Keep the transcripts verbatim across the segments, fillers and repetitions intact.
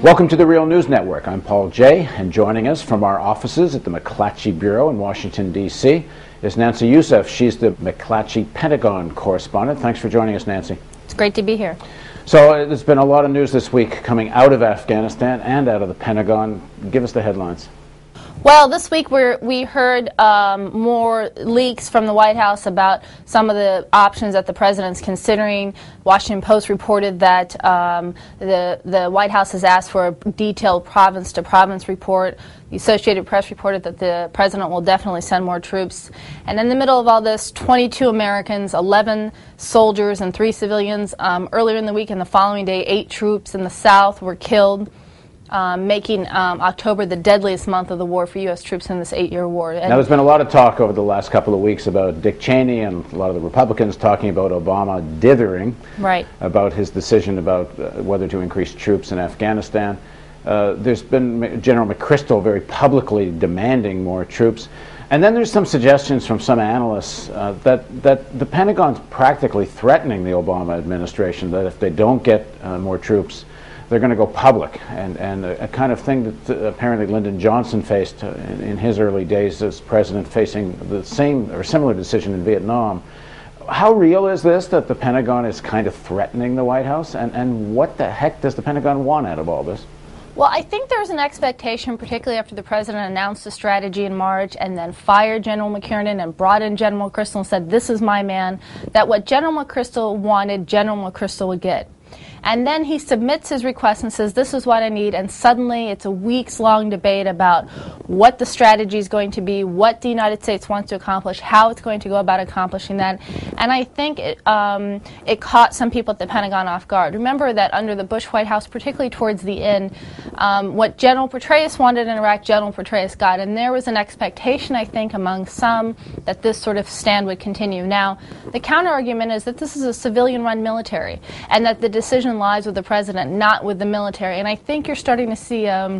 Welcome to the Real News Network. I'm Paul Jay, and joining us from our offices at the McClatchy Bureau in Washington, D C is Nancy Youssef. She's the McClatchy Pentagon correspondent. Thanks for joining us, Nancy. It's great to be here. So uh, there's been a lot of news this week coming out of Afghanistan and out of the Pentagon. Give us the headlines. Well, this week we're, we heard um, more leaks from the White House about some of the options that the president's considering. Washington Post reported that um, the, the White House has asked for a detailed province-to-province report. The Associated Press reported that the president will definitely send more troops. And in the middle of all this, twenty-two Americans, eleven soldiers, and three civilians. Um, earlier in the week and the following day, eight troops in the South were killed. Um, making um, October the deadliest month of the war for U S troops in this eight-year war. And now, there's been a lot of talk over the last couple of weeks about Dick Cheney and a lot of the Republicans talking about Obama dithering right. about his decision about uh, whether to increase troops in Afghanistan. Uh, there's been General McChrystal very publicly demanding more troops. And then there's some suggestions from some analysts uh, that, that the Pentagon's practically threatening the Obama administration that if they don't get uh, more troops, they're going to go public, and, and a, a kind of thing that uh, apparently Lyndon Johnson faced uh, in, in his early days as president, facing the same or similar decision in Vietnam. How real is this, that the Pentagon is kind of threatening the White House, and, and what the heck does the Pentagon want out of all this? Well, I think there's an expectation, particularly after the president announced the strategy in March and then fired General McKiernan and brought in General McChrystal and said, this is my man, that what General McChrystal wanted, General McChrystal would get. And then he submits his request and says, this is what I need, and suddenly it's a weeks-long debate about what the strategy is going to be, what the United States wants to accomplish, how it's going to go about accomplishing that. And I think it, um, it caught some people at the Pentagon off guard. Remember that under the Bush White House, particularly towards the end, um, what General Petraeus wanted in Iraq, General Petraeus got. And there was an expectation, I think, among some that this sort of stand would continue. Now, the counter-argument is that this is a civilian-run military, and that the decision lies with the president, not with the military. And I think you're starting to see um,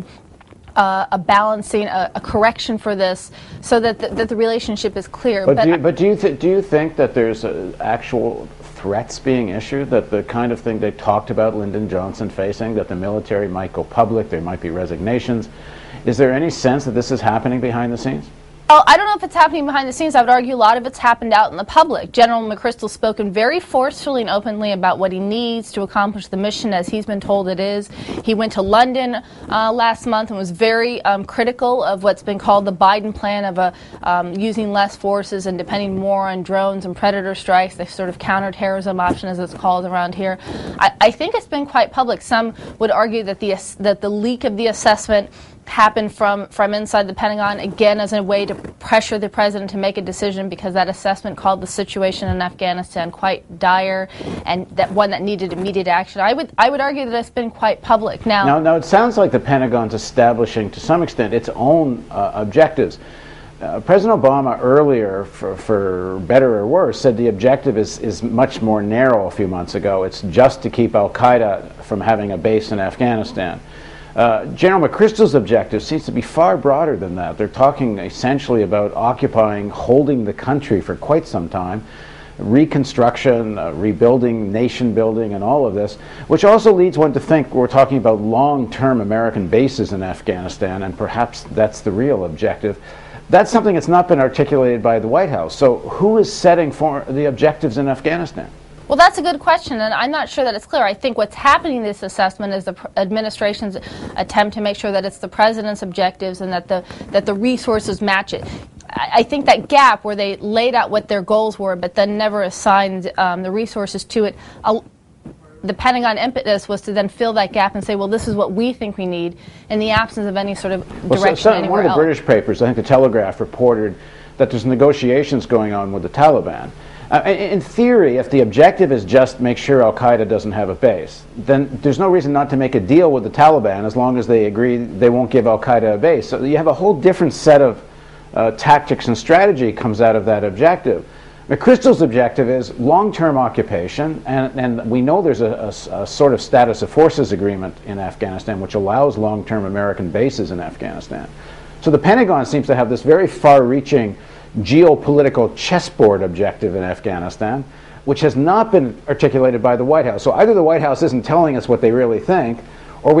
uh, a balancing, a, a correction for this, so that the, that the relationship is clear. But, but do you, but do you th do you think that there's uh, actual threats being issued, that the kind of thing they talked about Lyndon Johnson facing, that the military might go public, there might be resignations? Is there any sense that this is happening behind the scenes? Oh, I don't know if it's happening behind the scenes. I would argue a lot of it's happened out in the public. General McChrystal's spoken very forcefully and openly about what he needs to accomplish the mission as he's been told it is. He went to London uh, last month and was very um, critical of what's been called the Biden plan of uh, um, using less forces and depending more on drones and predator strikes, the sort of counterterrorism option as it's called around here. I, I think it's been quite public. Some would argue that the, that the leak of the assessment happened from, from inside the Pentagon, again as a way to pressure the president to make a decision, because that assessment called the situation in Afghanistan quite dire and that one that needed immediate action. I would, I would argue that it's been quite public. Now, now, now it sounds like the Pentagon's establishing, to some extent, its own uh, objectives. Uh, President Obama earlier, for, for better or worse, said the objective is, is much more narrow a few months ago. It's just to keep al-Qaeda from having a base in Afghanistan. Uh, General McChrystal's objective seems to be far broader than that. They're talking essentially about occupying, holding the country for quite some time, reconstruction, uh, rebuilding, nation building, and all of this, which also leads one to think we're talking about long-term American bases in Afghanistan, and perhaps that's the real objective. That's something that's not been articulated by the White House. So who is setting for the objectives in Afghanistan? Well, that's a good question, and I'm not sure that it's clear. I think what's happening in this assessment is the pr administration's attempt to make sure that it's the president's objectives and that the that the resources match it. I, I think that gap where they laid out what their goals were, but then never assigned um, the resources to it. Uh, the Pentagon impetus was to then fill that gap and say, well, this is what we think we need, in the absence of any sort of direction well, so, so anywhere one of the else. British papers, I think the Telegraph, reported that there's negotiations going on with the Taliban. Uh, in theory, if the objective is just make sure al-Qaeda doesn't have a base, then there's no reason not to make a deal with the Taliban as long as they agree they won't give al-Qaeda a base. So you have a whole different set of uh, tactics and strategy comes out of that objective. McChrystal's objective is long-term occupation, and, and we know there's a, a, a sort of status of forces agreement in Afghanistan which allows long-term American bases in Afghanistan. So the Pentagon seems to have this very far-reaching geopolitical chessboard objective in Afghanistan, which has not been articulated by the White House. So either the White House isn't telling us what they really think, or we have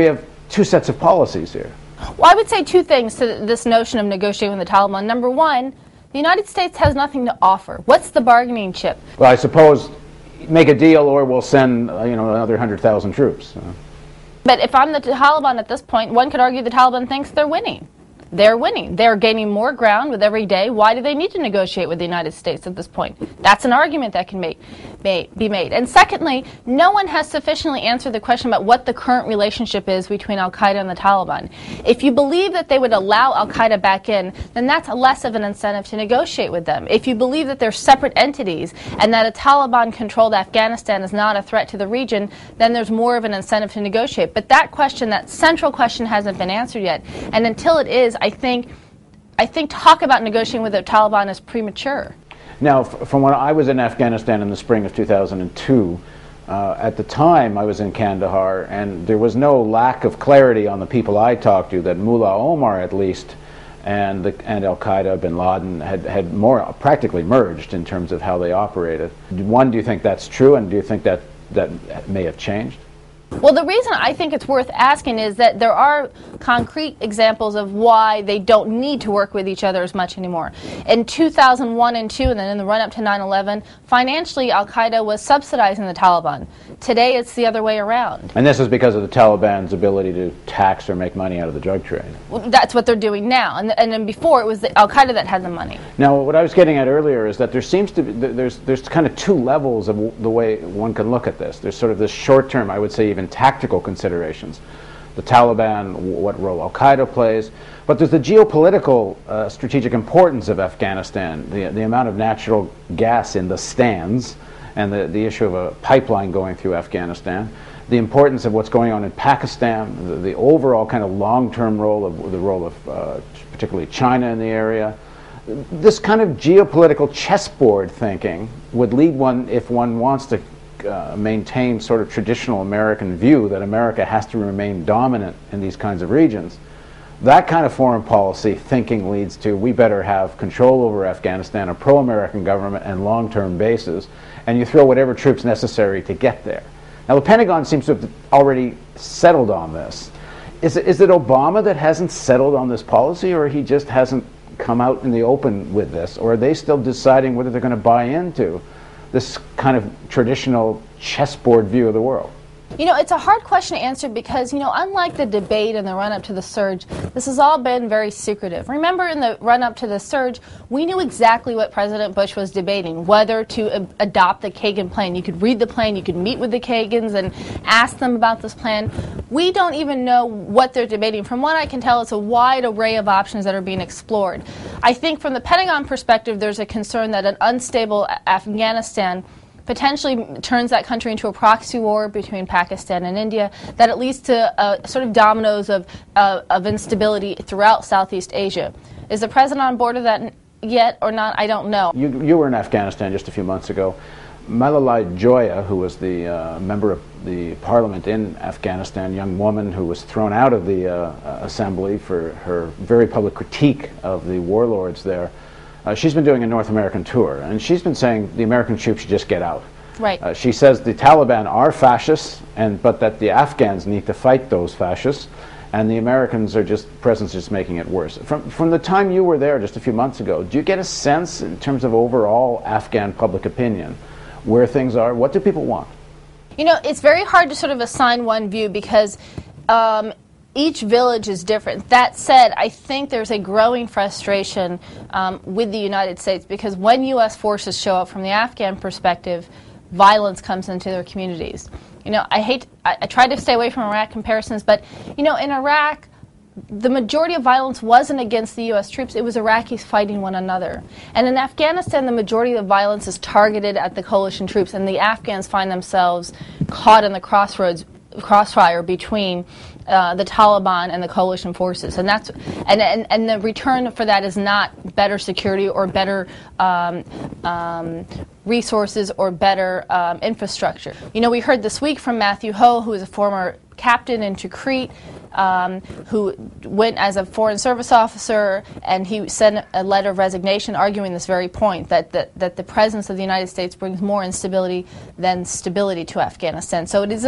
two sets of policies here. Well, I would say two things to this notion of negotiating with the Taliban. Number one, the United States has nothing to offer. What's the bargaining chip? Well, I suppose make a deal or we'll send uh, you know, another one hundred thousand troops. Uh. But if I'm the Taliban at this point, one could argue the Taliban thinks they're winning. They're winning. They're gaining more ground with every day. Why do they need to negotiate with the United States at this point? That's an argument that can make, may, be made. And secondly, no one has sufficiently answered the question about what the current relationship is between al-Qaeda and the Taliban. If you believe that they would allow al-Qaeda back in, then that's less of an incentive to negotiate with them. If you believe that they're separate entities and that a Taliban-controlled Afghanistan is not a threat to the region, then there's more of an incentive to negotiate. But that question, that central question, hasn't been answered yet. And until it is, I think, I think talk about negotiating with the Taliban is premature. Now, f from when I was in Afghanistan in the spring of two thousand two, uh, at the time I was in Kandahar, and there was no lack of clarity on the people I talked to that Mullah Omar, at least, and, the, and al-Qaeda, bin Laden, had, had more practically merged in terms of how they operated. One, do you think that's true, and do you think that that may have changed? Well, the reason I think it's worth asking is that there are concrete examples of why they don't need to work with each other as much anymore. In two thousand one and two, and then in the run-up to nine eleven, financially al-Qaeda was subsidizing the Taliban. Today it's the other way around. And this is because of the Taliban's ability to tax or make money out of the drug trade. Well, that's what they're doing now. And, and then before it was the al-Qaeda that had the money. Now, what I was getting at earlier is that there seems to be, there's, there's kind of two levels of the way one can look at this. There's sort of this short-term, I would say even tactical considerations. The Taliban, what role al-Qaeda plays, but there's the geopolitical uh, strategic importance of Afghanistan, the, the amount of natural gas in the stands, and the, the issue of a pipeline going through Afghanistan, the importance of what's going on in Pakistan, the, the overall kind of long-term role of the role of uh, particularly China in the area. This kind of geopolitical chessboard thinking would lead one, if one wants to Uh, maintain sort of traditional American view that America has to remain dominant in these kinds of regions. That kind of foreign policy thinking leads to we better have control over Afghanistan, a pro-American government and long-term bases, and you throw whatever troops necessary to get there. Now the Pentagon seems to have already settled on this. Is it, is it Obama that hasn't settled on this policy, or he just hasn't come out in the open with this, or are they still deciding whether they're going to buy into this kind of traditional chessboard view of the world? You know, it's a hard question to answer because, you know, unlike the debate and the run-up to the surge, this has all been very secretive. Remember, in the run-up to the surge, we knew exactly what President Bush was debating, whether to uh, adopt the Kagan plan. You could read the plan, you could meet with the Kagans and ask them about this plan. We don't even know what they're debating. From what I can tell, it's a wide array of options that are being explored. I think from the Pentagon perspective, there's a concern that an unstable Afghanistan potentially turns that country into a proxy war between Pakistan and India, that it leads to uh, sort of dominoes of, uh, of instability throughout Southeast Asia. Is the President on board of that yet or not? I don't know. You, you were in Afghanistan just a few months ago. Malalai Joya, who was the uh, member of the parliament in Afghanistan, young woman who was thrown out of the uh, assembly for her very public critique of the warlords there, Uh, she's been doing a North American tour, and she's been saying the American troops should just get out. Right. Uh, she says the Taliban are fascists, and but that the Afghans need to fight those fascists, and the Americans are just presence just making it worse. From from the time you were there just a few months ago, do you get a sense in terms of overall Afghan public opinion where things are? What do people want? You know, it's very hard to sort of assign one view because Um, each village is different. That said, I think there's a growing frustration um, with the United States because when U S forces show up from the Afghan perspective, violence comes into their communities. You know, I hate, I, I try to stay away from Iraq comparisons, but, you know, in Iraq, the majority of violence wasn't against the U S troops, it was Iraqis fighting one another. And in Afghanistan, the majority of the violence is targeted at the coalition troops, and the Afghans find themselves caught in the crossroads, crossfire between Uh, the Taliban and the coalition forces, and that's and, and and the return for that is not better security or better um, um, resources or better um, infrastructure. You know, we heard this week from Matthew Ho, who is a former captain in Tikrit, um, who went as a foreign service officer, and he sent a letter of resignation arguing this very point, that, that, that the presence of the United States brings more instability than stability to Afghanistan. So it is a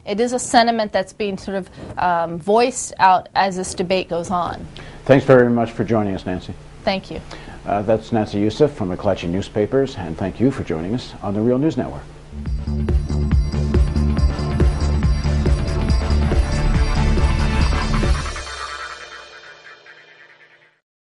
it is a sentiment that's being sort of um, voiced out as this debate goes on. Thanks very much for joining us, Nancy. Thank you. Uh, that's Nancy Youssef from McClatchy Newspapers, and thank you for joining us on the Real News Network.